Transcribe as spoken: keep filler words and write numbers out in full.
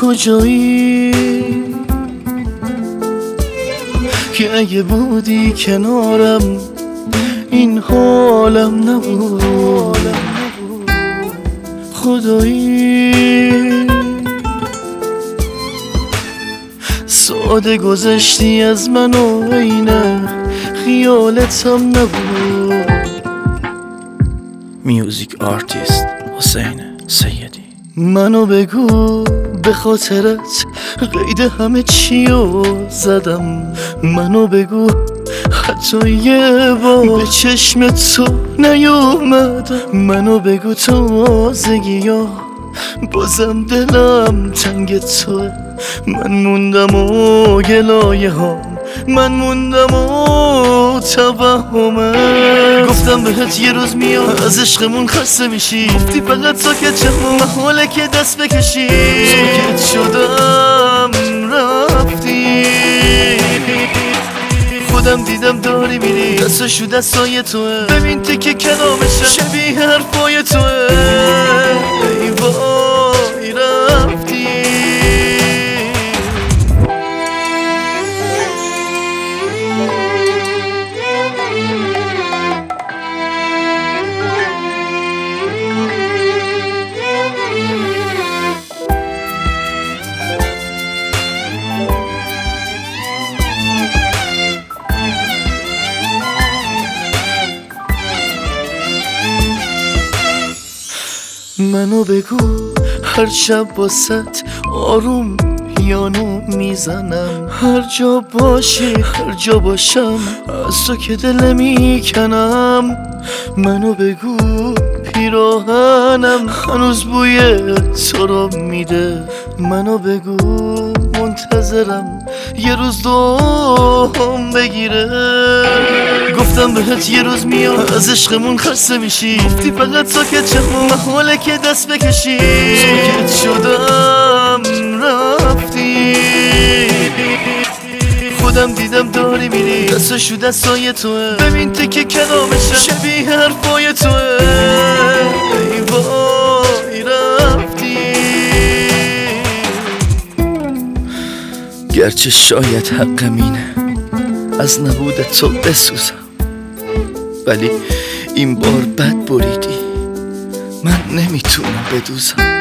کجایی که اگه بودی کنارم این حالم نبود. خدایی ساده گذشتی از من و اینه خیالتم نبود. میوزیک آرتیست حسین سیدی. منو بگو به خاطرت قید همه چیو زدم. منو بگو حتی یه بار به چشم تو نیومدم. منو بگو تازگی ها بازم دلم تنگ توه. من موندم و گلایه هام، من موندم و توهمه. گفتم بهت یه روز میاد از عشقمون خسته میشی، گفتی فقط ساکت شم محاله که دست بکشی. ساکت شدم رفتی، خودم دیدم داری میری، دستشو دستای توه. ببین تکه کلامشم شبیه حرفای توه. ای وای رفتی. منو بگو هر شب باست آروم پیانو میزنم. هر جا باشی هر جا باشم از تو که دل میکنم. منو بگو پیراهنم هنوز بوی تو رو میده. منو بگو منتظرم یه روز دوم بگیره. گفتم بهت یه روز میاد از عشقمون خسته میشی، گفتی فقط ساکت شم محاله که دست بکشی. ساکت شدم رفتی، خودم دیدم داری میری، دستشو دستای توه. ببین تکه کلامشم شبیه حرفای توه. ای وای رفتی. گرچه شاید حقم اینه از نبود تو بسوزم، ولی این بار بد بریدی، من نمیتونم بدوزم.